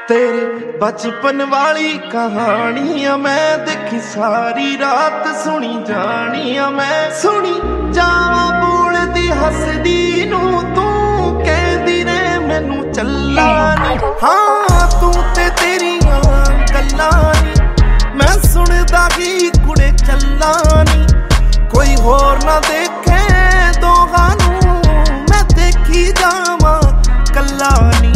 तेरे बचपन वाली कहानियां मैं देखी सारी रात सुनी जानियां मैं सुनी जावा बोलदी हसदी नू तू कहदी रे मैनू चल्ला नी हाँ तू ते तेरियां गल्लां नी मैं सुनदा की कुड़े चल्ला नी कोई होर ना देखे दोगां नू मैं देखी जावा कल्ला नी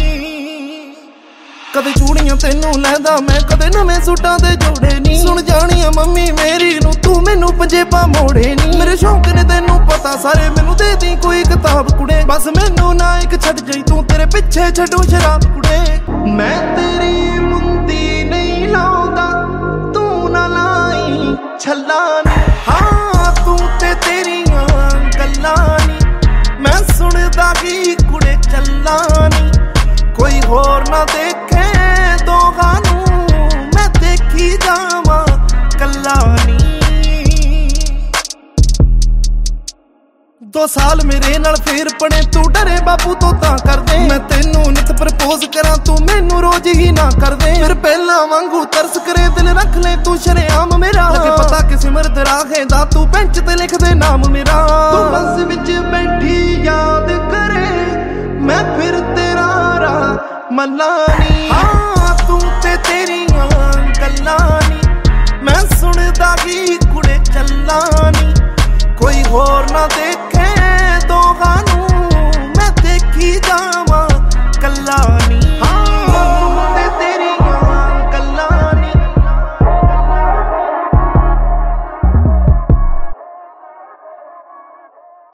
कदे चूड़ियां तेनू लैंदा मैं कदे नवें सूटां दे जोड़े नी सुन जानिया मम्मी मेरी नू तू मैनू पंजेबां मोड़े नी मेरे शौक ने तेनू पता सारे मैनू दे दी कोई किताब कुड़े बस मैनू ना एक छड्ड जाई तू तेरे पिछे छड्डू शराब कुड़े मैं तेरी मुंदी नहीं लाउंदा तू ना लाई छल्ला नी हाँ तू ते तेरियां गल्लां नी मैं सुनदा की कुड़े चल्ला नी कोई होर ना देखे दोगां नू मैं देखी जावां कल्ला नी 2 साल मेरे नाल फेर पड़े तू डरे बाबू तो तां कर दे मैं तेनू नित प्रपोज करां तू मैनू रोज ही ना कर दे फिर पहला वांगू तरस करे दिल रख ले तू शरेआम मेरा लगे पता किसी मर्द राहे दा तू बेंच ते लिख दे नाम मेरा तू बस विच बैठी याद करे मैं फिर तेरा मल्ला नी हाँ तू ते तेरियां गल्लां नी मैं सुनदा की कुड़े चल्ला नी कोई होर ना देख